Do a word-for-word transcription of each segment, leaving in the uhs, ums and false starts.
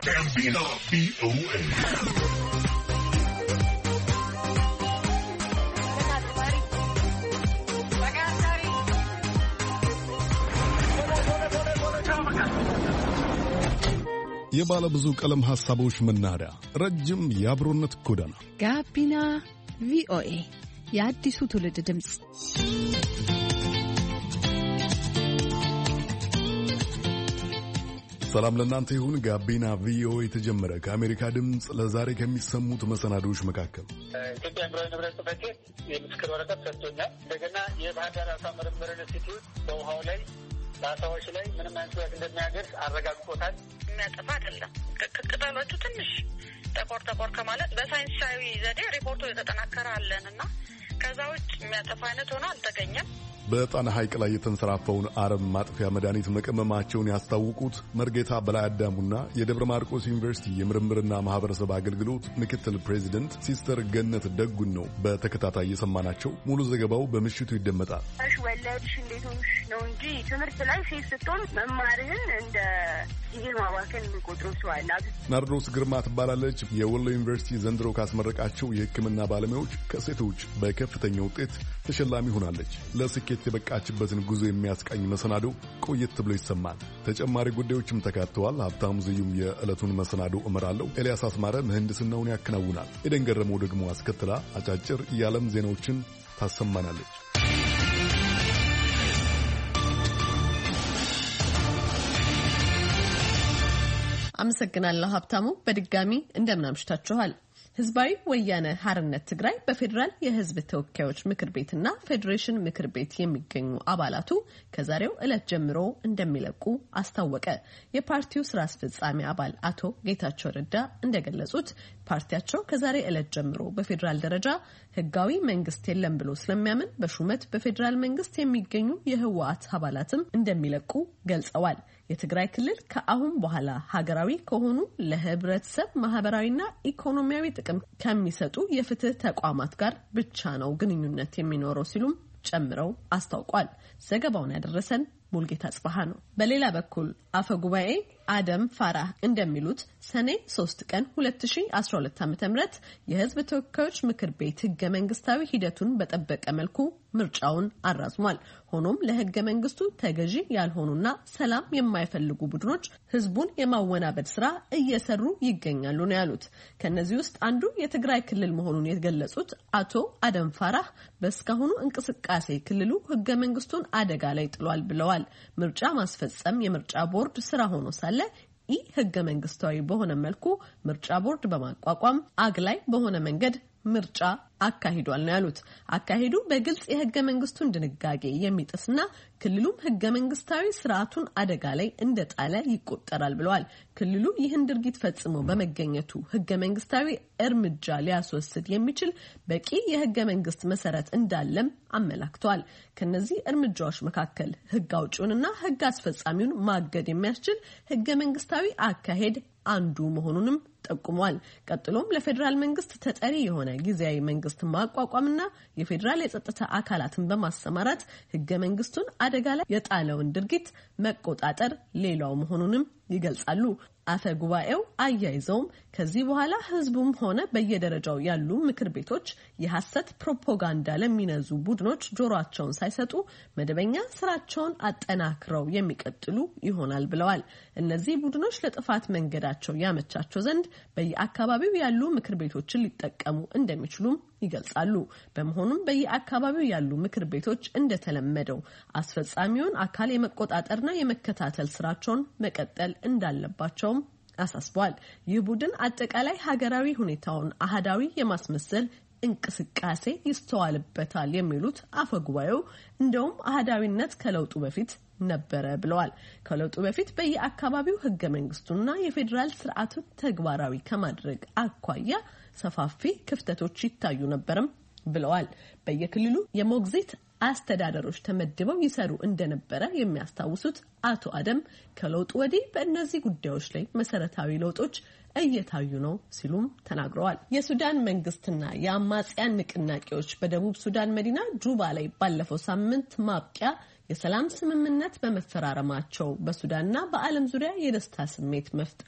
ጋቢና ቪኦኤ የባለ ብዙ ቀለም ሐሳቦች መናኸሪያ ረጅም የአብሮነት ጎዳና ጋቢና ቪኦኤ የአዲሱ ትውልድ ድምጽ። ሰላም ለእናንተ ይሁን። ጋቢና ቪኦኤ የተጀመረ ከአሜሪካ ድምጽ ለዛሬ ከሚሰሙት መሰናዶዎች መካከል ኢትዮጵያ ብሔራዊ ንብረት ጽሕፈት ቤት የምስክር ወረቀት ሰጥቶኛል። እንደገና የባህር ዳር አሳ ምርምር ኢንስቲትዩት በውሃው ላይ በአሳዎች ላይ ምንም አይነት ጉዳት እንደማያደርስ አረጋግጦታል። የሚያጠፋ አይደለም። ቅጠሎቹ ትንሽ ጠቆር ጠቆር ከማለት በሳይንሳዊ ዘዴ ሪፖርቱ የተጠናከረ አለን እና ከዛ ውጭ የሚያጠፋ አይነት ሆኖ አልተገኘም። በጣና ሐይቅ ላይ የተንሰራፈውን አረም ማጥፊያ መድኃኒት መቀመማቸውን ያስታወቁት መርጌታ በላይ አዳሙና የደብረ ማርቆስ ዩኒቨርሲቲ የምርምርና ማህበረሰብ አገልግሎት ምክትል ፕሬዚደንት ሲስተር ገነት ደጉን ነው በተከታታይ የሰማናቸው። ሙሉ ዘገባው በምሽቱ ይደመጣል። እሺ ወለድሽ እንዴትሽ ነው እንጂ ትምህርት ላይ ሴት ስትሆን መማርህን እንደ ጊዜ ማባከን የሚቆጥሩ ሰው አለ። ናርዶስ ግርማ ትባላለች። የወሎ ዩኒቨርሲቲ ዘንድሮ ካስመረቃቸው የሕክምና ባለሙያዎች ከሴቶች በከፍተኛ ውጤት ተሸላሚ ሆናለች። ለስኬት የበቃችበትን ጉዞ የሚያስቃኝ መሰናዶ ቆየት ብሎ ይሰማል። ተጨማሪ ጉዳዮችም ተካተዋል። ሀብታሙ ዝዩም የዕለቱን መሰናዶ እመራለሁ። ኤልያስ አስማረ ምህንድስናውን ያከናውናል። ኤደን ገረመው ደግሞ አስከትላ አጫጭር የዓለም ዜናዎችን ታሰማናለች። አመሰግናለሁ ሀብታሙ። በድጋሚ እንደምን አምሽታችኋል። ህዝባዊ ወያነ ሓርነት ትግራይ በፌዴራል የህዝብ ተወካዮች ምክር ቤትና ፌዴሬሽን ምክር ቤት የሚገኙ አባላቱ ከዛሬው ዕለት ጀምሮ እንደሚለቁ አስታወቀ። የፓርቲው ስራ አስፈጻሚ አባል አቶ ጌታቸው ረዳ እንደገለጹት ፓርቲያቸው ከዛሬ ዕለት ጀምሮ በፌዴራል ደረጃ ህጋዊ መንግስት የለም ብሎ ስለሚያምን በሹመት በፌዴራል መንግስት የሚገኙ የህወሓት አባላትም እንደሚለቁ ገልጸዋል። የትግራይ ክልል ከአሁን በኋላ ሀገራዊ ከሆኑ ለህብረተሰብ ማህበራዊና ኢኮኖሚያዊ ጥቅም ከሚሰጡ የፍትህ ተቋማት ጋር ብቻ ነው ግንኙነት የሚኖረው ሲሉም ጨምረው አስታውቋል። ዘገባውን ያደረሰን ሙልጌታ ጽባሃ ነው። በሌላ በኩል አፈ ጉባኤ አደም ፋራህ እንደሚሉት ሰኔ ሶስት ቀን ሁለት ሺህ አስራ ሁለት ዓ.ም የህዝብ ተወካዮች ምክር ቤት ህገ መንግስታዊ ሂደቱን በጠበቀ መልኩ ምርጫውን አራዝሟል። ሆኖም ለህገ መንግስቱ ተገዢ ያልሆኑና ሰላም የማይፈልጉ ቡድኖች ህዝቡን የማወናበድ ስራ እየሰሩ ይገኛሉ ነው ያሉት። ከነዚህ ውስጥ አንዱ የትግራይ ክልል መሆኑን የገለጹት አቶ አደም ፋራህ በእስካሁኑ እንቅስቃሴ ክልሉ ህገ መንግስቱን አደጋ ላይ ጥሏል ብለዋል። ምርጫ ማስፈጸም የምርጫ ቦርድ ስራ ሆኖ ሳለ ኢ ህገ መንግስታዊ በሆነ መልኩ ምርጫ ቦርድ በማቋቋም አግላይ በሆነ መንገድ ምርጫ አካሂዷል ነው ያሉት። አካሄዱ በግልጽ የህገ መንግስቱን ድንጋጌ የሚጥስና ክልሉም ህገ መንግስታዊ ስርዓቱን አደጋ ላይ እንደጣለ ይቆጠራል ብለዋል። ክልሉ ይህን ድርጊት ፈጽሞ በመገኘቱ ህገ መንግስታዊ እርምጃ ሊያስወስድ የሚችል በቂ የህገ መንግስት መሰረት እንዳለም አመላክተዋል። ከነዚህ እርምጃዎች መካከል ህግ አውጪውንና ህግ አስፈጻሚውን ማገድ የሚያስችል ህገ መንግስታዊ አካሄድ አንዱ መሆኑንም ጠቁሟል። ቀጥሎም ለፌዴራል መንግስት ተጠሪ የሆነ ጊዜያዊ መንግስት ማቋቋምና የፌዴራል የጸጥታ አካላትን በማሰማራት ህገ መንግስቱን አደጋ ላይ የጣለውን ድርጊት መቆጣጠር ሌላው መሆኑንም ይገልጻሉ። አፈ ጉባኤው አያይዘውም ከዚህ በኋላ ህዝቡም ሆነ በየደረጃው ያሉ ምክር ቤቶች የሐሰት ፕሮፓጋንዳ ለሚነዙ ቡድኖች ጆሮአቸውን ሳይሰጡ መደበኛ ስራቸውን አጠናክረው የሚቀጥሉ ይሆናል ብለዋል። እነዚህ ቡድኖች ለጥፋት መንገዳቸው ያመቻቸው ዘንድ በየአካባቢው ያሉ ምክር ቤቶችን ሊጠቀሙ እንደሚችሉም ይገልጻሉ። በመሆኑም በየአካባቢው ያሉ ምክር ቤቶች እንደተለመደው አስፈጻሚውን አካል የመቆጣጠርና የመከታተል ስራቸውን መቀጠል እንዳለባቸው አሳስበዋል። ይህ ቡድን አጠቃላይ ሀገራዊ ሁኔታውን አህዳዊ የማስመሰል እንቅስቃሴ ይስተዋልበታል የሚሉት አፈ ጉባኤው እንደውም አህዳዊነት ከለውጡ በፊት ነበረ ብለዋል። ከለውጡ በፊት በየአካባቢው ህገ መንግስቱና የፌዴራል ስርዓቱን ተግባራዊ ከማድረግ አኳያ ሰፋፊ ክፍተቶች ይታዩ ነበርም ብለዋል። በየክልሉ የሞግዚት አስተዳደሮች ተመድበው ይሰሩ እንደነበረ የሚያስታውሱት አቶ አደም ከለውጡ ወዲህ በእነዚህ ጉዳዮች ላይ መሰረታዊ ለውጦች እየታዩ ነው ሲሉም ተናግረዋል። የሱዳን መንግስትና የአማጽያን ንቅናቄዎች በደቡብ ሱዳን መዲና ጁባ ላይ ባለፈው ሳምንት ማብቂያ የሰላም ስምምነት በመፈራረማቸው በሱዳንና በዓለም ዙሪያ የደስታ ስሜት መፍጠሩ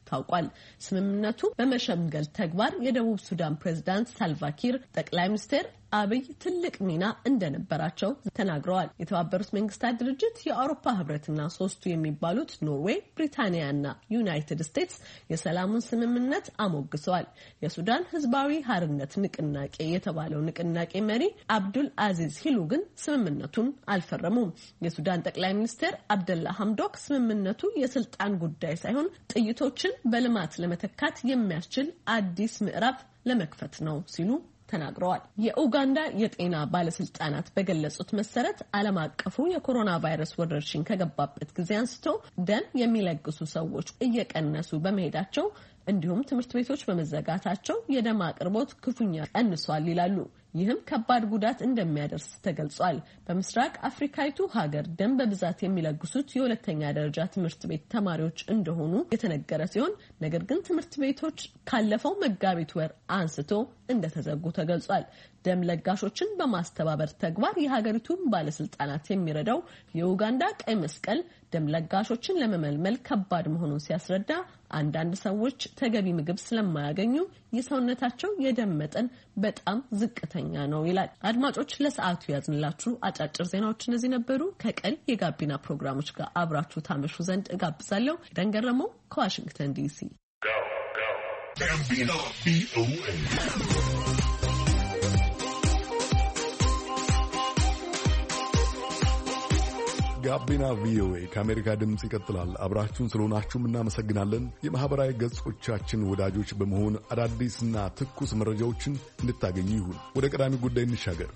ታውቋል። ስምምነቱ በመሸምገል ተግባር የደቡብ ሱዳን ፕሬዝዳንት ሳልቫኪር ጠቅላይ ሚኒስትር አብይ ትልቅ ሚና እንደነበራቸው ተናግረዋል። የተባበሩት መንግስታት ድርጅት፣ የአውሮፓ ህብረትና ሶስቱ የሚባሉት ኖርዌይ፣ ብሪታንያና ዩናይትድ ስቴትስ የሰላሙን ስምምነት አሞግሰዋል። የሱዳን ህዝባዊ ሀርነት ንቅናቄ የተባለው ንቅናቄ መሪ አብዱል አዚዝ ሂሉ ግን ስምምነቱን አልፈረሙም። የሱዳን ጠቅላይ ሚኒስትር አብደላ ሐምዶክ ስምምነቱ የስልጣን ጉዳይ ሳይሆን ጥይቶችን በልማት ለመተካት የሚያስችል አዲስ ምዕራፍ ለመክፈት ነው ሲሉ ተናግረዋል። የኡጋንዳ የጤና ባለስልጣናት በገለጹት መሰረት ዓለም አቀፉ የኮሮና ቫይረስ ወረርሽኝ ከገባበት ጊዜ አንስቶ ደም የሚለግሱ ሰዎች እየቀነሱ በመሄዳቸው እንዲሁም ትምህርት ቤቶች በመዘጋታቸው የደም አቅርቦት ክፉኛ ቀንሷል ይላሉ። ይህም ከባድ ጉዳት እንደሚያደርስ ተገልጿል። በምስራቅ አፍሪካዊቱ ሀገር ደም በብዛት የሚለግሱት የሁለተኛ ደረጃ ትምህርት ቤት ተማሪዎች እንደሆኑ የተነገረ ሲሆን ነገር ግን ትምህርት ቤቶች ካለፈው መጋቢት ወር አንስቶ እንደተዘጉ ተገልጿል። ደም ለጋሾችን በማስተባበር ተግባር የሀገሪቱን ባለስልጣናት የሚረዳው የኡጋንዳ ቀይ መስቀል ደም ለጋሾችን ለመመልመል ከባድ መሆኑን ሲያስረዳ አንዳንድ ሰዎች ተገቢ ምግብ ስለማያገኙ የሰውነታቸው የደም መጠን በጣም ዝቅተኛ ነው ይላል። አድማጮች ለሰዓቱ ያዝንላችሁ አጫጭር ዜናዎች እነዚህ ነበሩ። ከቀን የጋቢና ፕሮግራሞች ጋር አብራችሁ ታመሹ ዘንድ እጋብዛለሁ። ደንገረመው ከዋሽንግተን ዲሲ። ጋቢና ቪኦኤ ከአሜሪካ ድምፅ ይቀጥላል። አብራችሁን ስለሆናችሁም እናመሰግናለን። የማህበራዊ ገጾቻችን ወዳጆች በመሆን አዳዲስና ትኩስ መረጃዎችን እንድታገኙ ይሁን። ወደ ቀዳሚ ጉዳይ እንሻገር።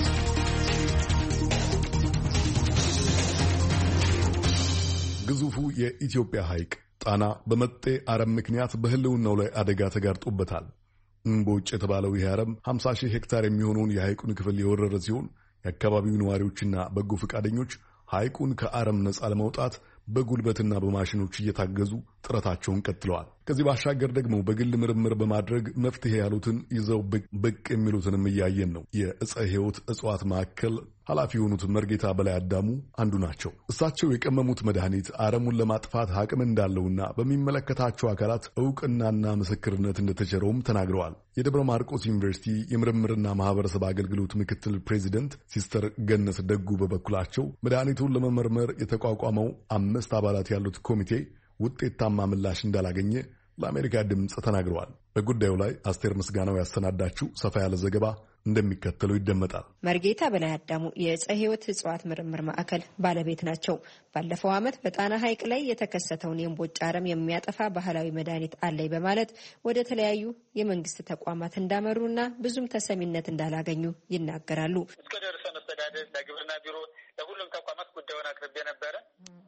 ግዙፉ የኢትዮጵያ ሐይቅ ጣና በመጤ አረም ምክንያት በህልውናው ላይ አደጋ ተጋርጦበታል። እምቦጭ የተባለው ይህ አረም ሃምሳ ሺህ ሄክታር የሚሆነውን የሐይቁን ክፍል የወረረ ሲሆን የአካባቢው ነዋሪዎችና በጎ ፈቃደኞች ሐይቁን ከአረም ነጻ ለማውጣት በጉልበትና በማሽኖች እየታገዙ ጥረታቸውን ቀጥለዋል። ከዚህ ባሻገር ደግሞ በግል ምርምር በማድረግ መፍትሄ ያሉትን ይዘው ብቅ የሚሉትንም እያየን ነው። የዕፀ ሕይወት እጽዋት ማዕከል ኃላፊ የሆኑት መርጌታ በላይ አዳሙ አንዱ ናቸው። እሳቸው የቀመሙት መድኃኒት አረሙን ለማጥፋት አቅም እንዳለውና በሚመለከታቸው አካላት ዕውቅናና ምስክርነት እንደተቸረውም ተናግረዋል። የደብረ ማርቆስ ዩኒቨርሲቲ የምርምርና ማህበረሰብ አገልግሎት ምክትል ፕሬዚደንት ሲስተር ገነት ደጉ በበኩላቸው መድኃኒቱን ለመመርመር የተቋቋመው አምስት አባላት ያሉት ኮሚቴ ውጤታማ ምላሽ እንዳላገኘ ለአሜሪካ ድምፅ ተናግረዋል። በጉዳዩ ላይ አስቴር ምስጋናው ያሰናዳችው ሰፋ ያለ ዘገባ እንደሚከተለው ይደመጣል። መርጌታ በላይ አዳሙ የዕፀ ሕይወት እጽዋት ምርምር ማዕከል ባለቤት ናቸው። ባለፈው ዓመት በጣና ሐይቅ ላይ የተከሰተውን የእምቦጭ አረም የሚያጠፋ ባህላዊ መድኃኒት አለኝ በማለት ወደ ተለያዩ የመንግስት ተቋማት እንዳመሩና ብዙም ተሰሚነት እንዳላገኙ ይናገራሉ። እስከ ደርሰ መስተዳደር ለግብርና ቢሮ ለሁሉም ተቋማት ጉዳዩን አቅርቤ ነበረ።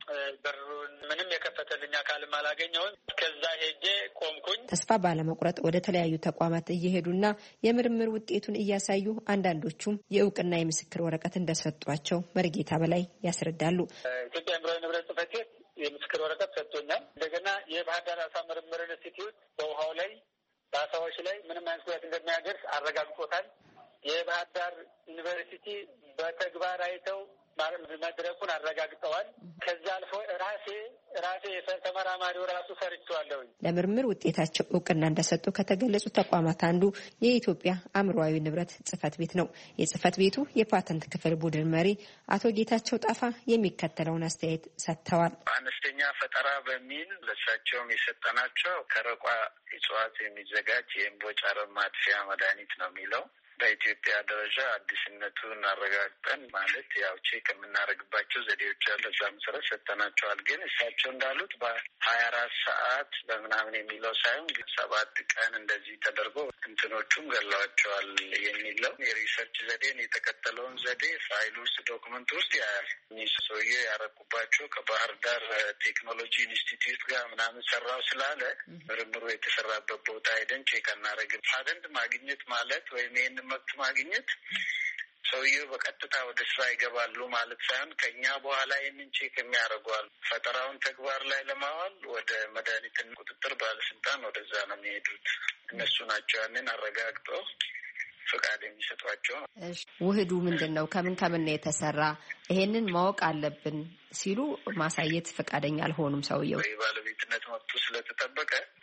በሩን ምንም የከፈተልኝ አካልም አላገኘሁም። ከዛ ሄጄ ቆምኩኝ። ተስፋ ባለመቁረጥ ወደ ተለያዩ ተቋማት እየሄዱና የምርምር ውጤቱን እያሳዩ አንዳንዶቹም የእውቅና የምስክር ወረቀት እንደሰጧቸው መርጌታ በላይ ያስረዳሉ። ኢትዮጵያ አእምሯዊ ንብረት ጽሕፈት ቤት የምስክር ወረቀት ሰጥቶኛል። እንደገና የባህር ዳር አሳ ምርምር ኢንስቲትዩት በውሃው ላይ በአሳዎች ላይ ምንም አይነት ጉዳት እንደማያደርስ አረጋግጦታል። የባህር ዳር ዩኒቨርሲቲ በተግባር አይተው መድረኩን አረጋግጠዋል። ከዛ አልፎ ራሴ ራሴ ተመራማሪው ራሱ ሰርቼዋለሁ። ለምርምር ውጤታቸው እውቅና እንደሰጡ ከተገለጹ ተቋማት አንዱ የኢትዮጵያ አእምሯዊ ንብረት ጽሕፈት ቤት ነው። የጽሕፈት ቤቱ የፓተንት ክፍል ቡድን መሪ አቶ ጌታቸው ጣፋ የሚከተለውን አስተያየት ሰጥተዋል። አነስተኛ ፈጠራ በሚል ለእሳቸውም የሰጠናቸው ከረቋ እጽዋት የሚዘጋጅ የእምቦጭ አረም ማጥፊያ መድኃኒት ነው የሚለው በኢትዮጵያ ደረጃ አዲስነቱን አረጋግጠን ማለት ያው ቼክ የምናደርግባቸው ዘዴዎች አሉ። እዛ መሰረት ሰጥተናቸዋል። ግን እሳቸው እንዳሉት በሀያ አራት ሰዓት በምናምን የሚለው ሳይሆን ግን ሰባት ቀን እንደዚህ ተደርጎ እንትኖቹም ገለዋቸዋል የሚለው የሪሰርች ዘዴን የተከተለውን ዘዴ ፋይል ውስጥ ዶክመንት ውስጥ ያያል። እኒህ ሰውዬ ያረኩባቸው ከባህር ዳር ቴክኖሎጂ ኢንስቲትዩት ጋር ምናምን ሰራው ስላለ ምርምሩ የተሰራበት ቦታ ሄደን ቼክ አናደርግም። ፓተንት ማግኘት ማለት ወይም ይህን መብት ማግኘት ሰውዬው በቀጥታ ወደ ስራ ይገባሉ ማለት ሳይሆን ከኛ በኋላ ይህንን ቼክ የሚያደርጓል። ፈጠራውን ተግባር ላይ ለማዋል ወደ መድኃኒትን ቁጥጥር ባለስልጣን ወደዛ ነው የሚሄዱት። እነሱ ናቸው ያንን አረጋግጠው ፍቃድ የሚሰጧቸው ነው። ውህዱ ምንድን ነው? ከምን ከምን ነው የተሰራ? ይሄንን ማወቅ አለብን ሲሉ ማሳየት ፈቃደኛ አልሆኑም። ሰውየው የባለቤትነት መብቱ ስለተጠበቀ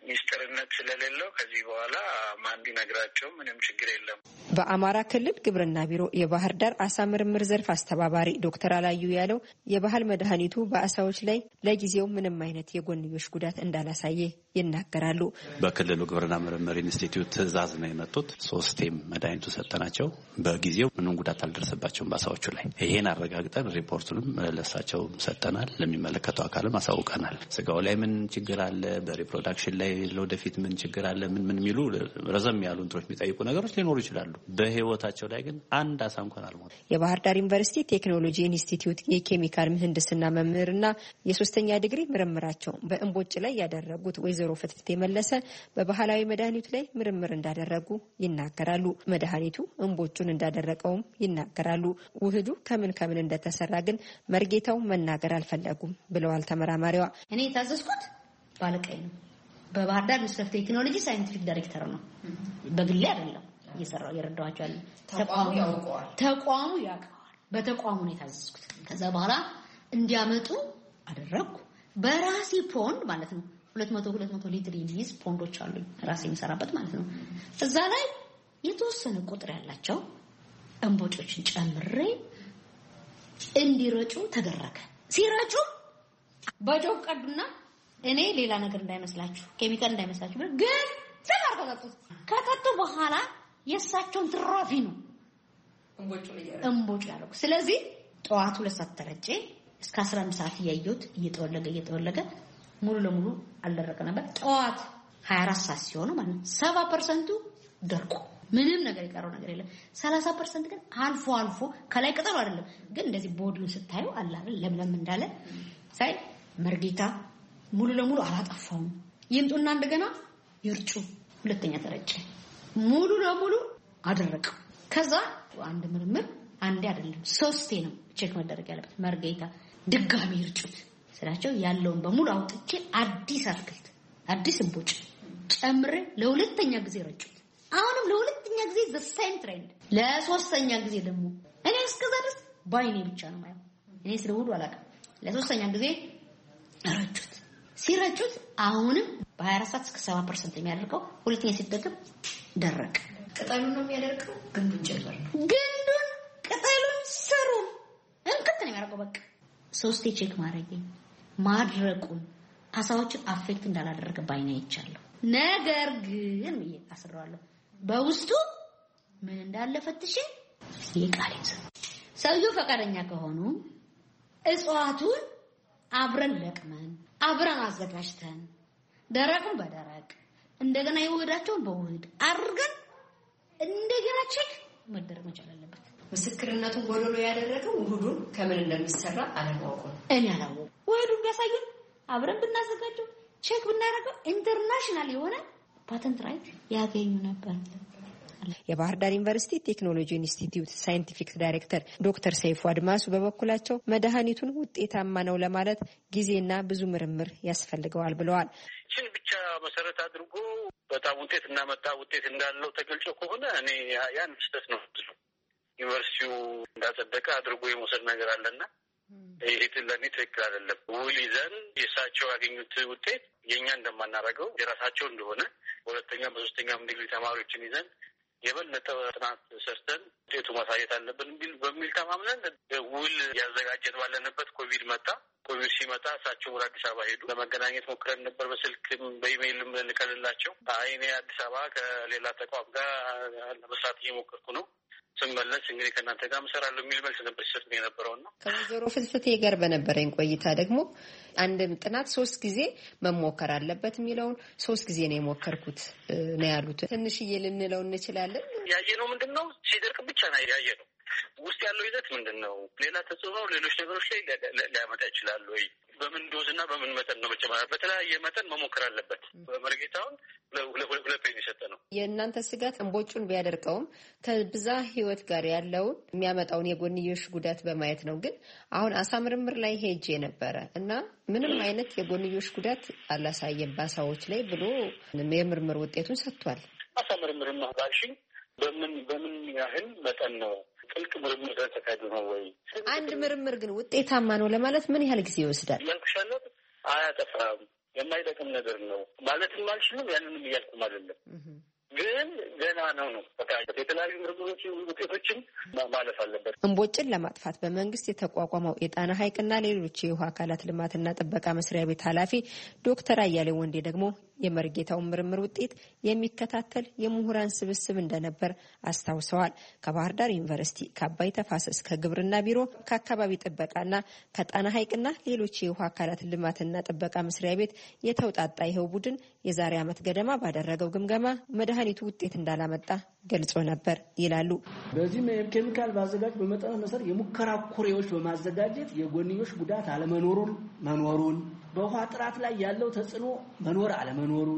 ተቀባይነት ስለሌለው ከዚህ በኋላ ማን ቢነግራቸው ምንም ችግር የለም። በአማራ ክልል ግብርና ቢሮ የባህር ዳር አሳ ምርምር ዘርፍ አስተባባሪ ዶክተር አላዩ ያለው የባህል መድኃኒቱ በአሳዎች ላይ ለጊዜው ምንም አይነት የጎንዮሽ ጉዳት እንዳላሳየ ይናገራሉ። በክልሉ ግብርና ምርምር ኢንስቲትዩት ትዕዛዝ ነው የመጡት። ሶስቴም መድኃኒቱ ሰጠናቸው። በጊዜው ምንም ጉዳት አልደረሰባቸውም በአሳዎቹ ላይ። ይሄን አረጋግጠን ሪፖርቱንም ለሳቸው ሰጠናል። ለሚመለከተው አካልም አሳውቀናል። ስጋው ላይ ምን ችግር አለ፣ በሪፕሮዳክሽን ላይ ለወደፊት ምን ችግር አለ፣ ምን ምን የሚሉ ረዘም ያሉ እንትሮች የሚጠይቁ ነገሮች ሊኖሩ ይችላሉ። በህይወታቸው ላይ ግን አንድ አሳ እንኳን አልሞተም። የባህር ዳር ዩኒቨርሲቲ ቴክኖሎጂ ኢንስቲትዩት የኬሚካል ምህንድስና መምህርና የሶስተኛ ዲግሪ ምርምራቸው በእንቦጭ ላይ ያደረጉት ወይዘሮ ፍትፍት የመለሰ በባህላዊ መድኃኒቱ ላይ ምርምር እንዳደረጉ ይናገራሉ። መድኃኒቱ እንቦጩን እንዳደረቀውም ይናገራሉ። ውህዱ ከምን ከምን እንደተሰራ ግን መርጌታው መናገር አልፈለጉም ብለዋል ተመራማሪዋ። እኔ የታዘዝኩት ባለቀይ ነው። በባህር ዳር ኢንስቲትዩት ኦፍ ቴክኖሎጂ ሳይንቲፊክ ዳይሬክተር ነው። በግሌ አይደለም እየሰራው የረዳዋቸው አለ። ተቋሙ ያውቀዋል። ተቋሙ ያውቀዋል። በተቋሙ ነው የታዘዝኩት። ከዛ በኋላ እንዲያመጡ አደረኩ። በራሴ ፖንድ ማለት ነው ሁለት መቶ ሁለት መቶ ሊትር የሚይዝ ፖንዶች አሉኝ ራሴ የምሰራበት ማለት ነው። እዛ ላይ የተወሰነ ቁጥር ያላቸው እንቦጮችን ጨምሬ እንዲረጩ ተደረገ። ሲረጩ በጆክ ቀዱና እኔ ሌላ ነገር እንዳይመስላችሁ ኬሚካል እንዳይመስላችሁ ግን ሰማር ከጠጡት ከጠጡ በኋላ የሳቸውን ትራፊ ነው እንቦጭ እንቦጭ ያለው። ስለዚህ ጠዋት ሁለት ሰዓት ተረጨ። እስከ አስራ አንድ ሰዓት ያዩት እየተወለገ እየተወለገ ሙሉ ለሙሉ አልደረቀ ነበር። ጠዋት ሀያ አራት ሰዓት ሲሆን ማለት ሰባ ፐርሰንት ደርቆ ምንም ነገር የቀረው ነገር የለም። ሰላሳ ፐርሰንት ግን አልፎ አልፎ ከላይ ቅጠሉ አይደለም ግን እንደዚህ ቦዲውን ስታዩ አለ አይደል ለምለም እንዳለ ሳይ መርጌታ ሙሉ ለሙሉ አላጠፋውም። ይምጡና እንደገና ይርጩ። ሁለተኛ ተረጨ። ሙሉ ለሙሉ አደረቀው። ከዛ አንድ ምርምር አንዴ አይደለም ሶስቴ ነው ቼክ መደረግ ያለበት። መርጌታ ድጋሚ ይርጩት ስላቸው ያለውን በሙሉ አውጥቼ አዲስ አትክልት አዲስ እንቦጭ ጨምሬ ለሁለተኛ ጊዜ ረጩት። አሁንም ለሁለተኛ ጊዜ ዘ ሴም ትሬንድ። ለሶስተኛ ጊዜ ደግሞ እኔ እስከዛ ድረስ ባይኔ ብቻ ነው ማየው። እኔ ስለሁሉ አላውቅም። ለሶስተኛ ጊዜ ረጩት። ሲረጩት አሁንም በሀያ አራት ሰዓት እስከ ሰባ ፐርሰንት የሚያደርገው ሁለተኛ ሲደገም ደረቀ። ቅጠሉን ነው የሚያደርገው ግንዱን ጨምር ግንዱን ቅጠሉን ስሩ እንክት ነው የሚያደርገው። በቃ ሶስቴ ቼክ ማድረግ ማድረቁን አሳዎችን አፌክት እንዳላደረገ ባይኔ ይቻላል። ነገር ግን እየታስረዋለሁ በውስጡ ምን እንዳለ ፈትሼ ይቃልጽ ሰውየው ፈቃደኛ ከሆኑ እጽዋቱን አብረን ለቅመን አብረን አዘጋጅተን ደረቁን በደረቅ እንደገና ይወዳቸውን በውህድ አድርገን እንደገና ቼክ መደረግ መቻል አለበት። ምስክርነቱን ጎዶሎ ያደረገው ውህዱን ከምን እንደሚሰራ አለማወቁ እኔ አላወቁ ውህዱን ቢያሳዩን አብረን ብናዘጋጀው ቼክ ብናደርገው ኢንተርናሽናል የሆነ ፓተንት ራይት ያገኙ ነበር። የባህር ዳር ዩኒቨርሲቲ ቴክኖሎጂ ኢንስቲትዩት ሳይንቲፊክ ዳይሬክተር ዶክተር ሰይፉ አድማሱ በበኩላቸው መድኃኒቱን ውጤታማ ነው ለማለት ጊዜና ብዙ ምርምር ያስፈልገዋል ብለዋል። ይህን ብቻ መሰረት አድርጎ በጣም ውጤት እናመጣ ውጤት እንዳለው ተገልጾ ከሆነ እኔ ያን ስህተት ነው። ዩኒቨርሲቲው እንዳጸደቀ አድርጎ የመውሰድ ነገር አለና ይሄ ለኔ ትክክል አይደለም። ውል ይዘን የእሳቸው ያገኙት ውጤት የኛ እንደማናረገው የራሳቸው እንደሆነ ሁለተኛ በሶስተኛም ዲግሪ ተማሪዎችን ይዘን የበለጠ ጥናት ሰርተን ውጤቱ ማሳየት አለብን በሚል ተማምነን ውል ያዘጋጀን ባለንበት ኮቪድ መጣ። ኮቪድ ሲመጣ እሳቸው ወደ አዲስ አበባ ሄዱ። ለመገናኘት ሞክረን ነበር፣ በስልክም በኢሜይልም ልከልላቸው። አይ እኔ አዲስ አበባ ከሌላ ተቋም ጋር ለመስራት እየሞከርኩ ነው፣ ስመለስ እንግዲህ ከእናንተ ጋር እሰራለሁ የሚል መልስ ነበር ሲሰጥ የነበረውና ከወይዘሮ ፍትፍቴ ጋር በነበረኝ ቆይታ ደግሞ አንድም ጥናት ሶስት ጊዜ መሞከር አለበት የሚለውን ሶስት ጊዜ ነው የሞከርኩት ነው ያሉት። ትንሽዬ ልንለው እንችላለን። ያየነው ምንድነው ሲደርቅ ብቻ ነው ያየነው። ውስጥ ያለው ይዘት ምንድነው? ሌላ ተጽዕኖ ሌሎች ነገሮች ላይ ሊያመጣ ይችላል ወይ? በምን ዶዝና በምን መጠን ነው መጨመር? በተለያየ መጠን መሞከር አለበት። በመርጌታውን ሁለት ፔጅ የሰጠ ነው። የእናንተ ስጋት እንቦጩን ቢያደርቀውም ከብዛ ህይወት ጋር ያለውን የሚያመጣውን የጎንዮሽ ጉዳት በማየት ነው። ግን አሁን አሳ ምርምር ላይ ሄጄ ነበረ እና ምንም አይነት የጎንዮሽ ጉዳት አላሳየም በአሳዎች ላይ ብሎ የምርምር ውጤቱን ሰጥቷል። አሳ ምርምር ነው ባልሽኝ በምን በምን ያህል መጠን ነው? ጥልቅ ምርምር ተካሂዶ ነው ወይ? አንድ ምርምር ግን ውጤታማ ነው ለማለት ምን ያህል ጊዜ ይወስዳል? ያልኩሻለሁ አያጠፋም። የማይጠቅም ነገር ነው ማለትም አልችልም። ያንንም እያልኩም አይደለም፣ ግን ገና ነው ነው በቃ የተለያዩ ምርምሮች ውጤቶችን ማለፍ አለበት። እምቦጭን ለማጥፋት በመንግስት የተቋቋመው የጣና ሐይቅና ሌሎች የውሃ አካላት ልማትና ጥበቃ መስሪያ ቤት ኃላፊ ዶክተር አያሌው ወንዴ ደግሞ የመርጌታውን ምርምር ውጤት የሚከታተል የምሁራን ስብስብ እንደነበር አስታውሰዋል። ከባህር ዳር ዩኒቨርሲቲ፣ ከአባይ ተፋሰስ፣ ከግብርና ቢሮ፣ ከአካባቢ ጥበቃና ከጣና ሐይቅና ሌሎች የውሃ አካላት ልማትና ጥበቃ መስሪያ ቤት የተውጣጣ ይኸው ቡድን የዛሬ ዓመት ገደማ ባደረገው ግምገማ መድኃኒቱ ውጤት እንዳላመጣ ገልጾ ነበር ይላሉ። በዚህም ኬሚካል ባዘጋጅ በመጠኑ መሰረት የሙከራ ኩሬዎች በማዘጋጀት የጎንዮሽ ጉዳት አለመኖሩን መኖሩን በውሃ ጥራት ላይ ያለው ተጽዕኖ መኖር አለመኖሩን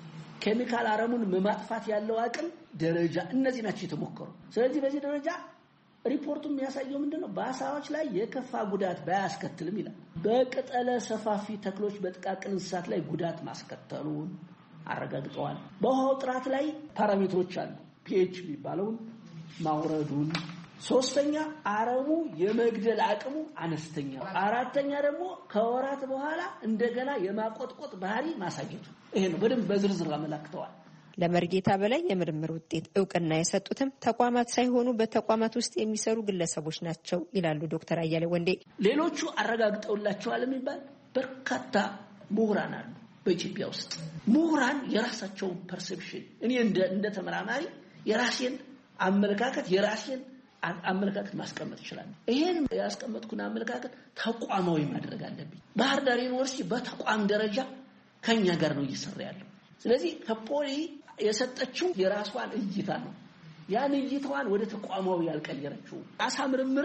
ኬሚካል አረሙን ማጥፋት ያለው አቅም ደረጃ እነዚህ ናቸው የተሞከሩ። ስለዚህ በዚህ ደረጃ ሪፖርቱ የሚያሳየው ምንድነው? በአሳዎች ላይ የከፋ ጉዳት ባያስከትልም ይላል። በቅጠለ ሰፋፊ ተክሎች በጥቃቅን እንስሳት ላይ ጉዳት ማስከተሉን አረጋግጠዋል። በውሃው ጥራት ላይ ፓራሜትሮች አሉ። ፒኤች የሚባለውን ማውረዱን፣ ሶስተኛ አረሙ የመግደል አቅሙ አነስተኛ፣ አራተኛ ደግሞ ከወራት በኋላ እንደገና የማቆጥቆጥ ባህሪ ማሳየቱ ይሄ ነው በደንብ በዝርዝር አመላክተዋል። ለመርጌታ በላይ የምርምር ውጤት እውቅና የሰጡትም ተቋማት ሳይሆኑ በተቋማት ውስጥ የሚሰሩ ግለሰቦች ናቸው ይላሉ ዶክተር አያሌው ወንዴ። ሌሎቹ አረጋግጠውላቸዋል የሚባል በርካታ ምሁራን አሉ በኢትዮጵያ ውስጥ። ምሁራን የራሳቸውን ፐርሴፕሽን እኔ እንደ እንደ ተመራማሪ የራሴን አመለካከት የራሴን አመለካከት ማስቀመጥ ይችላል። ይሄን ያስቀመጥኩና አመለካከት ተቋማዊ ማድረግ አለብኝ። ባህር ዳር ዩኒቨርሲቲ በተቋም ደረጃ ከኛ ጋር ነው እየሰራ ያለው። ስለዚህ ከፖሊ የሰጠችው የራሷን እይታ ነው። ያን እይታዋን ወደ ተቋማዊ ያልቀየረችው አሳ ምርምር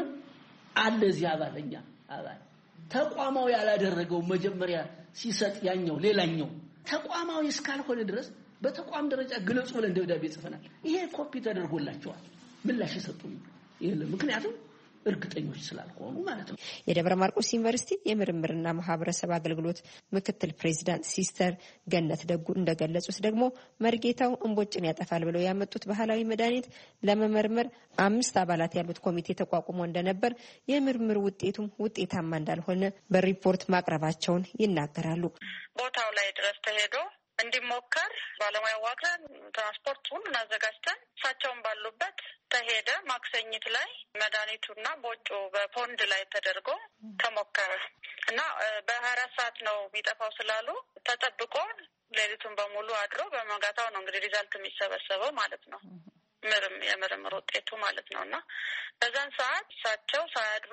አለ እዚህ አባለኛ አባል ተቋማዊ ያላደረገው መጀመሪያ ሲሰጥ ያኛው ሌላኛው ተቋማዊ እስካልሆነ ድረስ በተቋም ደረጃ ግለጹ ብለን ደብዳቤ ጽፈናል። ይሄ ኮፒ ተደርጎላቸዋል። ምላሽ የሰጡኝ ይሄን ምክንያቱም እርግጠኞች ስላልሆኑ ማለት ነው። የደብረ ማርቆስ ዩኒቨርሲቲ የምርምርና ማህበረሰብ አገልግሎት ምክትል ፕሬዚዳንት ሲስተር ገነት ደጉ እንደገለጹት ደግሞ መርጌታው እምቦጭን ያጠፋል ብለው ያመጡት ባህላዊ መድኃኒት ለመመርመር አምስት አባላት ያሉት ኮሚቴ ተቋቁሞ እንደነበር፣ የምርምር ውጤቱም ውጤታማ እንዳልሆነ በሪፖርት ማቅረባቸውን ይናገራሉ። ቦታው ላይ ድረስ ተሄዶ እንዲሞከር ባለሙያ ዋቅረን ትራንስፖርት ሁሉን አዘጋጅተን እሳቸውን ባሉበት ተሄደ። ማክሰኝት ላይ መድኃኒቱና ቦጮ በፖንድ ላይ ተደርጎ ተሞከረ እና በሀያ አራት ሰዓት ነው የሚጠፋው ስላሉ ተጠብቆ ሌሊቱን በሙሉ አድሮ በመጋታው ነው እንግዲህ ሪዛልት የሚሰበሰበው ማለት ነው። ምርም የምርምር ውጤቱ ማለት ነው። እና በዛን ሰዓት እሳቸው ሳያድሩ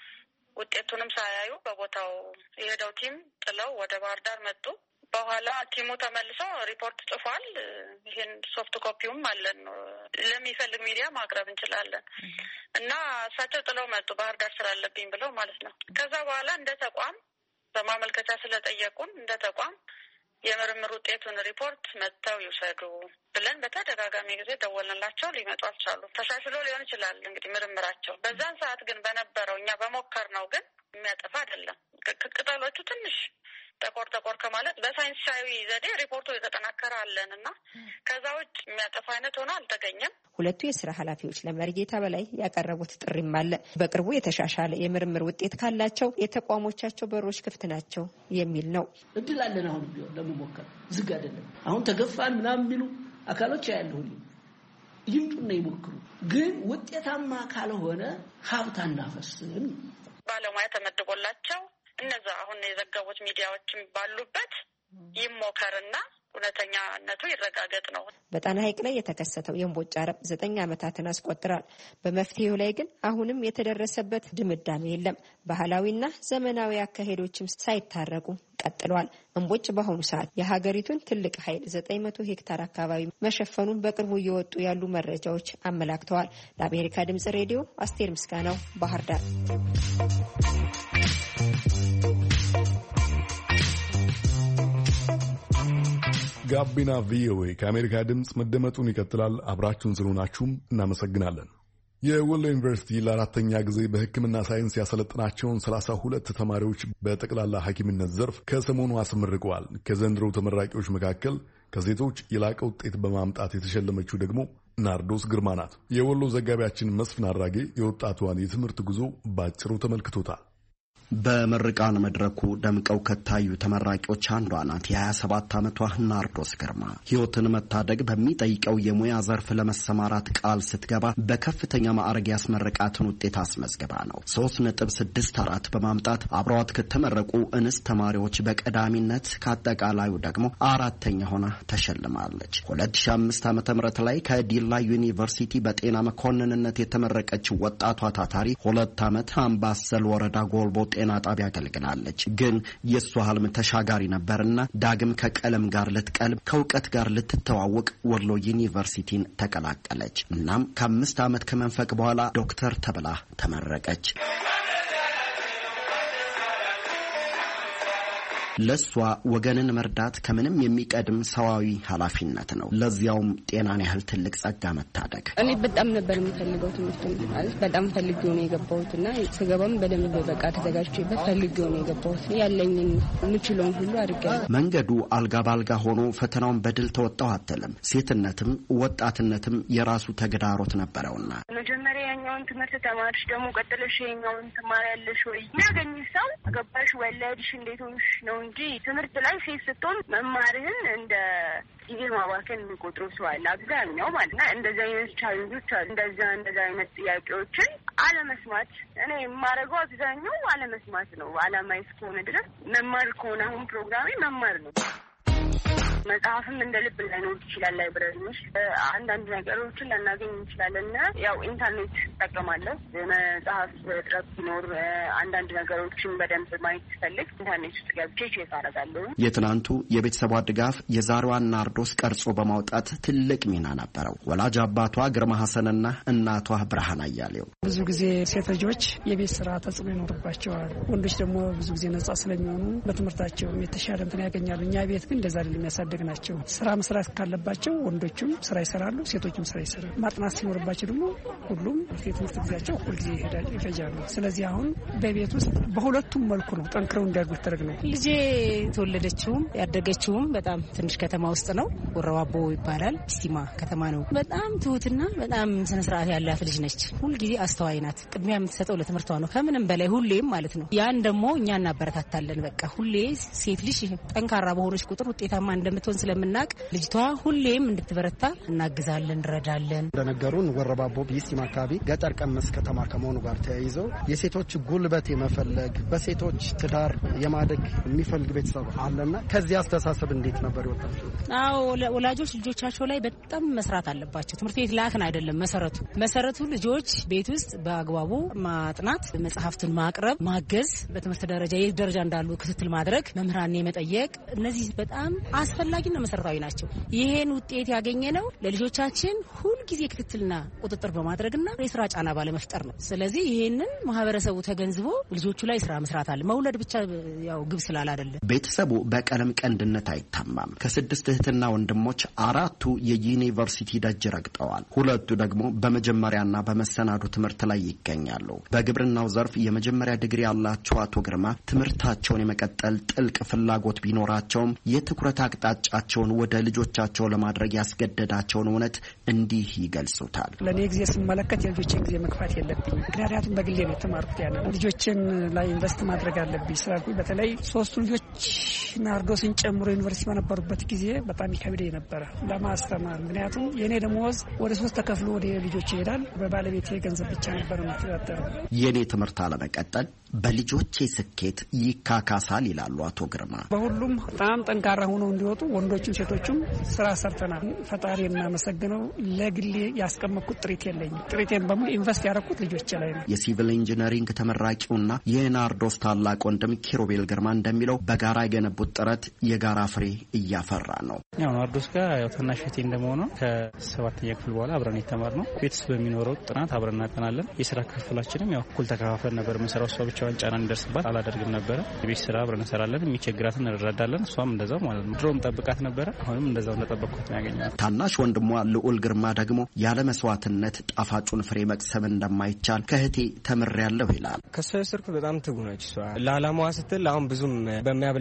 ውጤቱንም ሳያዩ በቦታው የሄደው ቲም ጥለው ወደ ባህር ዳር መጡ። በኋላ ቲሙ ተመልሶ ሪፖርት ጽፏል። ይሄን ሶፍት ኮፒውም አለን፣ ለሚፈልግ ሚዲያ ማቅረብ እንችላለን። እና እሳቸው ጥለው መጡ ባህር ዳር ስላለብኝ ብለው ማለት ነው። ከዛ በኋላ እንደ ተቋም በማመልከቻ ስለጠየቁን እንደ ተቋም የምርምር ውጤቱን ሪፖርት መጥተው ይውሰዱ ብለን በተደጋጋሚ ጊዜ ደወልንላቸው። ሊመጡ አልቻሉም። ተሻሽሎ ሊሆን ይችላል እንግዲህ ምርምራቸው። በዛን ሰዓት ግን በነበረው እኛ በሞከር ነው ግን የሚያጠፋ አይደለም። ቅጠሎቹ ትንሽ ጠቆር ጠቆር ከማለት በሳይንሳዊ ዘዴ ሪፖርቱ የተጠናከረ አለን እና ከዛ ውጭ የሚያጠፋ አይነት ሆኖ አልተገኘም። ሁለቱ የስራ ኃላፊዎች ለመርጌታ በላይ ያቀረቡት ጥሪም አለ። በቅርቡ የተሻሻለ የምርምር ውጤት ካላቸው የተቋሞቻቸው በሮች ክፍት ናቸው የሚል ነው። እድል አለን አሁን ቢሆን ለመሞከር ዝግ አይደለም። አሁን ተገፋን ምናምን የሚሉ አካሎች ያያለሁ ይምጡና ይሞክሩ። ግን ውጤታማ ካልሆነ ሀብት አናፈስም። ባለሙያ ተመድቦላቸው እነዛ አሁን የዘገቡት ሚዲያዎችም ባሉበት ይሞከርና እውነተኛነቱ ይረጋገጥ ነው። በጣና ሐይቅ ላይ የተከሰተው የእምቦጭ አረም ዘጠኝ ዓመታትን አስቆጥሯል። በመፍትሄው ላይ ግን አሁንም የተደረሰበት ድምዳሜ የለም። ባህላዊና ዘመናዊ አካሄዶችም ሳይታረቁ ቀጥለዋል። እምቦጭ በአሁኑ ሰዓት የሀገሪቱን ትልቅ ኃይል ዘጠኝ መቶ ሄክታር አካባቢ መሸፈኑን በቅርቡ እየወጡ ያሉ መረጃዎች አመላክተዋል። ለአሜሪካ ድምጽ ሬዲዮ አስቴር ምስጋናው ባህር ዳር። ጋቢና ቪኦኤ ከአሜሪካ ድምፅ መደመጡን ይቀጥላል። አብራችሁን ስለሆናችሁም እናመሰግናለን። የወሎ ዩኒቨርሲቲ ለአራተኛ ጊዜ በሕክምና ሳይንስ ያሰለጥናቸውን ሰላሳ ሁለት ተማሪዎች በጠቅላላ ሐኪምነት ዘርፍ ከሰሞኑ አስመርቀዋል። ከዘንድሮው ተመራቂዎች መካከል ከሴቶች የላቀ ውጤት በማምጣት የተሸለመችው ደግሞ ናርዶስ ግርማ ናት። የወሎ ዘጋቢያችን መስፍን አድራጌ የወጣቷን የትምህርት ጉዞ ባጭሩ ተመልክቶታል። በምርቃን መድረኩ ደምቀው ከታዩ ተመራቂዎች አንዷ ናት የ27 ዓመቷ ናርዶስ ግርማ። ህይወትን መታደግ በሚጠይቀው የሙያ ዘርፍ ለመሰማራት ቃል ስትገባ በከፍተኛ ማዕረግ ያስመረቃትን ውጤት አስመዝግባ ነው ሶስት ነጥብ ስድስት አራት በማምጣት አብረዋት ከተመረቁ እንስት ተማሪዎች በቀዳሚነት ከአጠቃላዩ ደግሞ አራተኛ ሆና ተሸልማለች። ሁለት ሺህ አምስት ዓመተ ምህረት ላይ ከዲላ ዩኒቨርሲቲ በጤና መኮንንነት የተመረቀችው ወጣቷ ታታሪ ሁለት ዓመት አምባሰል ወረዳ ጎልቦ ጤና ጣቢያ አገልግላለች። ግን የሷ ህልም ተሻጋሪ ነበርና ዳግም ከቀለም ጋር ልትቀልብ ከውቀት ጋር ልትተዋወቅ ወሎ ዩኒቨርሲቲን ተቀላቀለች። እናም ከአምስት ዓመት ከመንፈቅ በኋላ ዶክተር ተብላ ተመረቀች። ለሷ ወገንን መርዳት ከምንም የሚቀድም ሰዋዊ ኃላፊነት ነው። ለዚያውም ጤናን ያህል ትልቅ ጸጋ መታደግ። እኔ በጣም ነበር የምፈልገው ትምህርቱን ማለት በጣም ፈልጌው ነው የገባሁትና ስገባም በደንብ በቃ ተዘጋጅቼበት ፈልጌው ነው የገባሁት። ያለኝን ምችለውን ሁሉ አድርጌያለሁ። መንገዱ አልጋ ባልጋ ሆኖ ፈተናውን በድል ተወጣው አትልም። ሴትነትም ወጣትነትም የራሱ ተግዳሮት ነበረውና መጀመሪያ ያኛውን ትምህርት ተማርሽ ደግሞ ቀጥለሽ የኛውን ትማሪያለሽ ወይ ያገኝ ሰው ገባሽ ወለድሽ እንዴት ሆንሽ ነው እንጂ ትምህርት ላይ ሴት ስትሆን መማርህን እንደ ጊዜ ማባከን የሚቆጥሩ ሰው አለ አብዛኛው ማለት ነው። እንደዚህ አይነት ቻሌንጆች አሉ። እንደዛ እንደዛ አይነት ጥያቄዎችን አለመስማት እኔ የማደርገው አብዛኛው አለመስማት ነው። አላማዬ እስከሆነ ድረስ መማር ከሆነ አሁን ፕሮግራሜ መማር ነው። መጽሐፍም እንደ ልብ ላይኖር ይችላል። ላይብረሪ ውስጥ አንዳንድ ነገሮችን ላናገኝ እንችላለንና ያው ኢንተርኔት እጠቀማለሁ። መጽሐፍ እጥረት ሲኖር አንዳንድ ነገሮችን በደንብ ማየት ስፈልግ ኢንተርኔት ውስጥ ገብቼ ቼክ አደርጋለሁ። የትናንቱ የቤተሰቧ ድጋፍ የዛሬዋን ናርዶስ ቀርጾ በማውጣት ትልቅ ሚና ነበረው። ወላጅ አባቷ ግርማ ሐሰንና እናቷ ብርሃን አያሌው ብዙ ጊዜ ሴት ልጆች የቤት ስራ ተጽዕኖ ይኖርባቸዋል። ወንዶች ደግሞ ብዙ ጊዜ ነጻ ስለሚሆኑ በትምህርታቸው የተሻለ እንትን ያገኛሉ። እኛ ቤት ግን እንደዛ አይደለም ያሳደግ ናቸው። ስራ መስራት ካለባቸው ወንዶችም ስራ ይሰራሉ፣ ሴቶችም ስራ ይሰራሉ። ማጥናት ሲኖርባቸው ደግሞ ሁሉም የትምህርት ጊዜያቸው ሁሉ ጊዜ ይሄዳል ይፈጃሉ። ስለዚህ አሁን በቤት ውስጥ በሁለቱም መልኩ ነው ጠንክረው እንዲያድጉ ተደረገ ነው። ልጄ የተወለደችውም ያደገችውም በጣም ትንሽ ከተማ ውስጥ ነው። ወረባቦ ይባላል። ስቲማ ከተማ ነው። በጣም ትሁትና በጣም ስነ ስርዓት ያላት ልጅ ነች። ሁሉ ጊዜ አስተዋይ ናት። ቅድሚያ የምትሰጠው ለትምህርቷ ነው ከምንም በላይ ሁሌም ማለት ነው። ያን ደግሞ እኛ እናበረታታለን። በቃ ሁሌ ሴት ልጅ ጠንካራ በሆነች ቁጥር ውጤታማ እንደምትሆን ስለምናቅ ልጅቷ ሁሌም እንድትበረታ እናግዛለን፣ እንረዳለን። እንደነገሩን ወረባቦ ቢስቲማ አካባቢ ገጠር ቀመስ ከተማ ከመሆኑ ጋር ተያይዘው የሴቶች ጉልበት የመፈለግ በሴቶች ትዳር የማደግ የሚፈልግ ቤተሰብ አለና ከዚህ አስተሳሰብ እንዴት ነበር ይወጣችሁ? አዎ ወላጆች ልጆቻቸው ላይ በጣም መስራት አለባቸው። ትምህርት ቤት ላክን አይደለም መሰረቱ መሰረቱ ልጆች ቤት ውስጥ በአግባቡ ማጥናት፣ መጽሐፍትን ማቅረብ፣ ማገዝ፣ በትምህርት ደረጃ የት ደረጃ እንዳሉ ክትትል ማድረግ፣ መምህራን መጠየቅ፣ እነዚህ በጣም አስፈላጊና መሰረታዊ ናቸው። ይሄን ውጤት ያገኘ ነው ለልጆቻችን ሁሉ ጊዜ ክትትልና ቁጥጥር በማድረግና የስራ ጫና ባለመፍጠር ነው። ስለዚህ ይሄንን ማህበረሰቡ ተገንዝቦ ልጆቹ ላይ ስራ መስራት አለ። መውለድ ብቻ ያው ግብ ስላል አይደለም። ቤተሰቡ በቀለም ቀንድነት አይታማም። ከስድስት እህትና ወንድሞች አራቱ የዩኒቨርሲቲ ደጅ ረግጠዋል። ሁለቱ ደግሞ በመጀመሪያና በመሰናዱ ትምህርት ላይ ይገኛሉ። በግብርናው ዘርፍ የመጀመሪያ ዲግሪ ያላቸው አቶ ግርማ ትምህርታቸውን የመቀጠል ጥልቅ ፍላጎት ቢኖራቸውም የትኩረት አቅጣጫቸውን ወደ ልጆቻቸው ለማድረግ ያስገደዳቸውን እውነት እንዲህ ይገልጹታል። ለኔ ጊዜ ስመለከት የልጆችን ጊዜ መግፋት የለብኝም። ምክንያቱም በግሌ ነው የተማርኩት። ያለ ልጆችን ላይ ኢንቨስት ማድረግ አለብኝ ስላልኩኝ በተለይ ሶስቱ ልጆች ናርዶስን ጨምሮ ዩኒቨርሲቲ በነበሩበት ጊዜ በጣም ይከብደኝ ነበረ ለማስተማር። ምክንያቱም የኔ ደሞዝ ወደ ሶስት ተከፍሎ ወደ ልጆች ይሄዳል። በባለቤቴ ገንዘብ ብቻ ነበር የምተዳደረው። የኔ ትምህርት አለመቀጠል በልጆቼ ስኬት ይካካሳል ይላሉ አቶ ግርማ። በሁሉም በጣም ጠንካራ ሆነው እንዲወጡ ወንዶችም ሴቶችም ስራ ሰርተናል። ፈጣሪ እናመሰግነው። ለግሌ ያስቀመጥኩት ጥሪት የለኝም። ጥሪቴን በሙሉ ኢንቨስት ያደረኩት ልጆች ላይ ነው። የሲቪል ኢንጂነሪንግ ተመራቂውና የናርዶስ ታላቅ ወንድም ኪሮቤል ግርማ እንደሚለው በጋራ የገነቡት ጥረት የጋራ ፍሬ እያፈራ ነው። ያው ናርዶስ ጋር ያው ታናሽ እህቴ እንደመሆኗ ከሰባተኛ ክፍል በኋላ አብረን የተማርነው ቤት ውስጥ በሚኖረው ጥናት አብረን እናጠናለን። የስራ ክፍላችንም ያው እኩል ተከፋፍለን ነበር የምንሰራው። እሷ ብቻዋን ጫና እንደርስባት አላደርግም ነበረ። የቤት ስራ አብረን እንሰራለን። የሚቸግራትን እንረዳዳለን። እሷም እንደዛው ማለት ነው። ድሮም ጠብቃት ነበረ። አሁንም እንደዛው እንደጠበቅኩት ነው ያገኘው። ታናሽ ወንድሟ ልዑል ግርማ ደግሞ ያለ መስዋዕትነት ጣፋጩን ፍሬ መቅሰም እንደማይቻል ከእህቴ ተምሬያለሁ ይላል። ከሷ ስርኩ በጣም ትጉ ነች። እሷ ለዓላማዋ ስትል አሁን ብዙም በሚያበለጨልጩ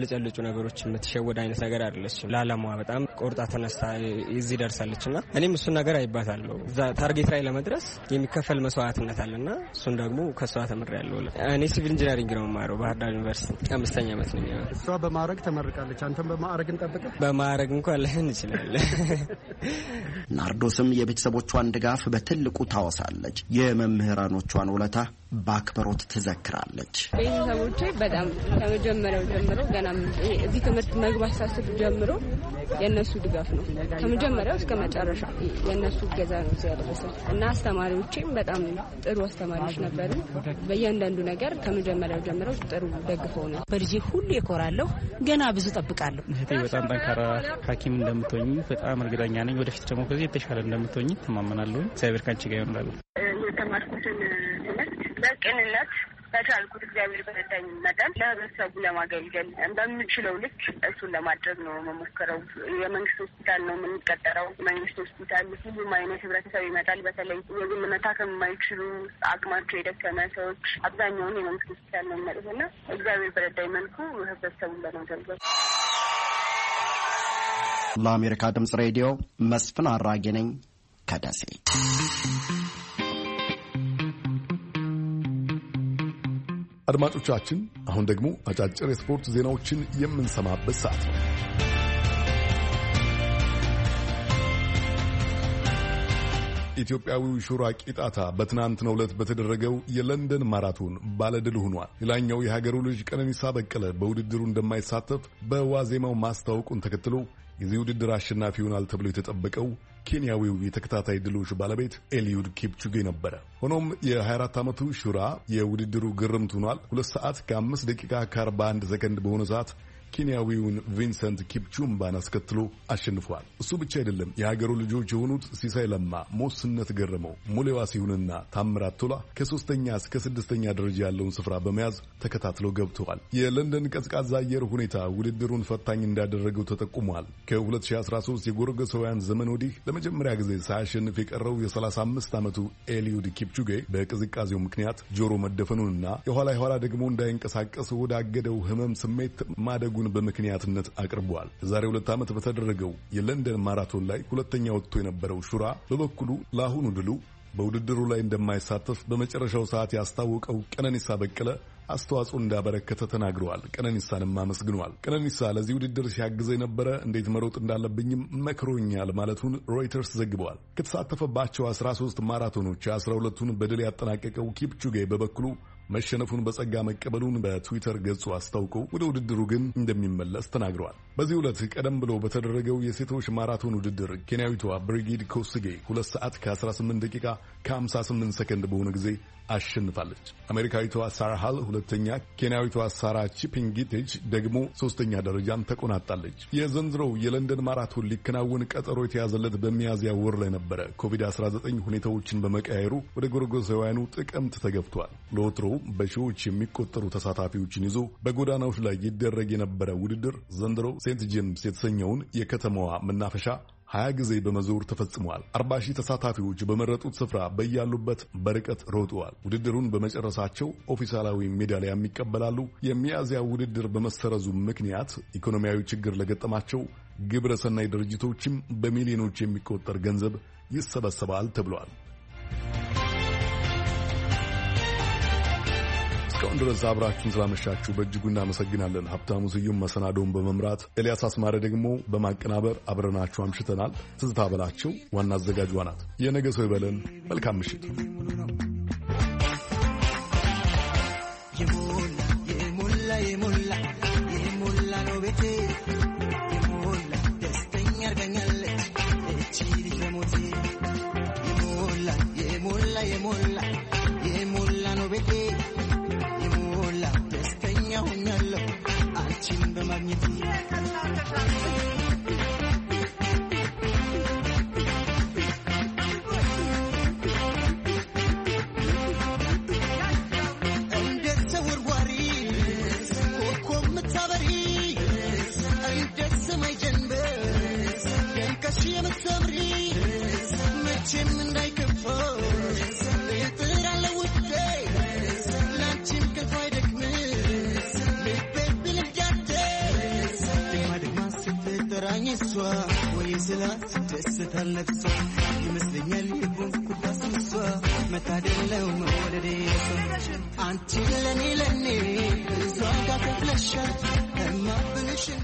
ነገሮች የምትሸወድ አይነት ነገር አይደለችም። ለዓላማዋ በጣም ቆርጣ ተነስታ እዚህ ደርሳለችና እኔም እሱን ነገር አይባታለሁ። እዛ ታርጌት ላይ ለመድረስ የሚከፈል መስዋዕትነት አለና እሱን ደግሞ ከሷ ተምሬያለሁ። እኔ ሲቪል ኢንጂነሪንግ ነው የማረው ባህር ዳር ዩኒቨርሲቲ አምስተኛ ዓመት ነኝ። እሷ በማዕረግ ተመርቃለች። አንተም በማዕረግ እንጠብቅ። በማዕረግ እንኳን ላይሆን ይችላል። ናርዶስም የቤተሰቦቿን ድጋፍ በትልቁ ታወሳለች። የመምህራኖቿን ውለታ በአክብሮት ትዘክራለች። ቤተሰቦቼ በጣም ከመጀመሪያው ጀምሮ ገና እዚህ ትምህርት መግባት ሳስብ ጀምሮ የነሱ ድጋፍ ነው። ከመጀመሪያው እስከ መጨረሻ የነሱ እገዛ ነው እዚህ ያደረሰኝ እና አስተማሪዎቼም በጣም ጥሩ አስተማሪዎች ነበሩ። በእያንዳንዱ ነገር ከመጀመሪያው ጀምሮ ጥሩ ደግፈው ነው። በልጄ ሁሉ እኮራለሁ። ገና ብዙ ጠብቃለሁ። እህቴ በጣም ጠንካራ ሐኪም እንደምትሆኚ በጣም እርግጠኛ ነኝ። ወደፊት ደግሞ ከዚህ የተሻለ እንደምትሆኚ ተማመናለሁ። እግዚአብሔር ካንቺ ጋር ይሆናል። የተማርኩትን ትምህርት በቅንነት በቻልኩት እግዚአብሔር በረዳኝ መጠን ለህብረተሰቡ ለማገልገል በምችለው ልክ እሱን ለማድረግ ነው መሞከረው። የመንግስት ሆስፒታል ነው የምንቀጠረው። መንግስት ሆስፒታል ሁሉም አይነት ህብረተሰብ ይመጣል። በተለይ የግል መታከም የማይችሉ አቅማቸው የደከመ ሰዎች አብዛኛውን የመንግስት ሆስፒታል ነው የሚመጡትና እግዚአብሔር በረዳኝ መልኩ ህብረተሰቡን ለማገልገል። ለአሜሪካ ድምጽ ሬዲዮ መስፍን አራጌ ነኝ ከደሴ። አድማጮቻችን አሁን ደግሞ አጫጭር የስፖርት ዜናዎችን የምንሰማበት ሰዓት ነው። ኢትዮጵያዊው ሹራ ቂጣታ በትናንትናው ዕለት በተደረገው የለንደን ማራቶን ባለድል ሆኗል። ሌላኛው የሀገሩ ልጅ ቀነኒሳ በቀለ በውድድሩ እንደማይሳተፍ በዋዜማው ማስታወቁን ተከትሎ የዚህ ውድድር አሸናፊ ይሆናል ተብሎ የተጠበቀው ኬንያዊው የተከታታይ ድሎች ባለቤት ኤልዩድ ኪፕቹጌ ነበረ። ሆኖም የ24 ዓመቱ ሹራ የውድድሩ ግርምት ሆኗል። ሁለት ሰዓት ከአምስት ደቂቃ ከአርባ አንድ ሰከንድ በሆነ ሰዓት ኬንያዊውን ቪንሰንት ኪፕቹምባን አስከትሎ አሸንፏል። እሱ ብቻ አይደለም። የሀገሩ ልጆች የሆኑት ሲሳይ ለማ፣ ሞስነት ገረመው፣ ሙሌዋ ሲሁንና ታምራት ቶላ ከሶስተኛ እስከ ስድስተኛ ደረጃ ያለውን ስፍራ በመያዝ ተከታትለው ገብተዋል። የለንደን ቀዝቃዛ አየር ሁኔታ ውድድሩን ፈታኝ እንዳደረገው ተጠቁሟል። ከ2013 የጎረጎሳውያን ዘመን ወዲህ ለመጀመሪያ ጊዜ ሳያሸንፍ የቀረው የ35 ዓመቱ ኤልዩድ ኪፕቹጌ በቅዝቃዜው ምክንያት ጆሮ መደፈኑንና የኋላ የኋላ ደግሞ እንዳይንቀሳቀስ ወደ አገደው ህመም ስሜት ማደጉ በምክንያትነት አቅርበዋል። የዛሬ ሁለት ዓመት በተደረገው የለንደን ማራቶን ላይ ሁለተኛ ወጥቶ የነበረው ሹራ በበኩሉ ለአሁኑ ድሉ በውድድሩ ላይ እንደማይሳተፍ በመጨረሻው ሰዓት ያስታወቀው ቀነኒሳ በቀለ አስተዋጽኦ እንዳበረከተ ተናግረዋል። ቀነኒሳንም አመስግነዋል። ቀነኒሳ ለዚህ ውድድር ሲያግዘ የነበረ እንዴት መሮጥ እንዳለብኝም መክሮኛል ማለቱን ሮይተርስ ዘግበዋል። ከተሳተፈባቸው አስራ ሶስት ማራቶኖች አስራ ሁለቱን በድል ያጠናቀቀው ኪፕቹጌ በበኩሉ መሸነፉን በጸጋ መቀበሉን በትዊተር ገጹ አስታውቆ ወደ ውድድሩ ግን እንደሚመለስ ተናግረዋል። በዚህ ዕለት ቀደም ብሎ በተደረገው የሴቶች ማራቶን ውድድር ኬንያዊቷ ብሪጊድ ኮስጌ ሁለት ሰዓት ከ18 ደቂቃ ከ58 ሰከንድ በሆነ ጊዜ አሸንፋለች። አሜሪካዊቷ ሳራ ሃል ሁለተኛ፣ ኬንያዊቷ ሳራ ቺፒንጊቴጅ ደግሞ ሶስተኛ ደረጃን ተቆናጣለች። የዘንድሮው የለንደን ማራቶን ሊከናወን ቀጠሮ የተያዘለት በሚያዝያ ወር ላይ ነበረ። ኮቪድ አስራ ዘጠኝ ሁኔታዎችን በመቀየሩ ወደ ጎረጎሳውያኑ ጥቅምት ተገፍቷል። ለወትሮው በሺዎች የሚቆጠሩ ተሳታፊዎችን ይዞ በጎዳናዎች ላይ ይደረግ የነበረ ውድድር ዘንድሮ ሴንት ጄምስ የተሰኘውን የከተማዋ መናፈሻ ሀያ ጊዜ በመዞር ተፈጽሟል። አርባ ሺህ ተሳታፊዎች በመረጡት ስፍራ በያሉበት በርቀት ሮጠዋል። ውድድሩን በመጨረሳቸው ኦፊሳላዊ ሜዳሊያም ይቀበላሉ። የሚያዝያ ውድድር በመሰረዙ ምክንያት ኢኮኖሚያዊ ችግር ለገጠማቸው ግብረ ሰናይ ድርጅቶችም በሚሊዮኖች የሚቆጠር ገንዘብ ይሰበሰባል ተብሏል። እስካሁን ድረስ አብራችሁን ስላመሻችሁ በእጅጉ እናመሰግናለን። ሀብታሙ ስዩም መሰናዶውን በመምራት ኤልያስ አስማረ ደግሞ በማቀናበር አብረናችሁ አምሽተናል። ትዝታ በላቸው ዋና አዘጋጇ ናት። የነገ ሰው ይበለን። መልካም ምሽት። የሞላ የሞላ የሞላ ነው ቤቴ የሞላ ደስተኛ አርገኛለች እቺ ልጅ በሞቴ የሞላ የሞላ የሞላ የሞላ ነው ቤቴ ሆኛለሁ አንቺን በማግኘት እንዴት ተወርዋሪ ኮከብ ምታበሪ እንዴት ሰማይ ጀንበር ደምቀሽ የምትሰምሪ መቼም እንዳይከፋ እጥራለሁ ውዴ ላንቺም ከፋ አይደክም ስትጠራኝ እሷ ወይ ስላት ደስታለት እሷ ይመስለኛል የቦን ኩዳስ እሷ መታደለው መወደዴ አንቺ ለኔ ለኔ ብዙ ዋጋ ከፍለሻል እማብንሽ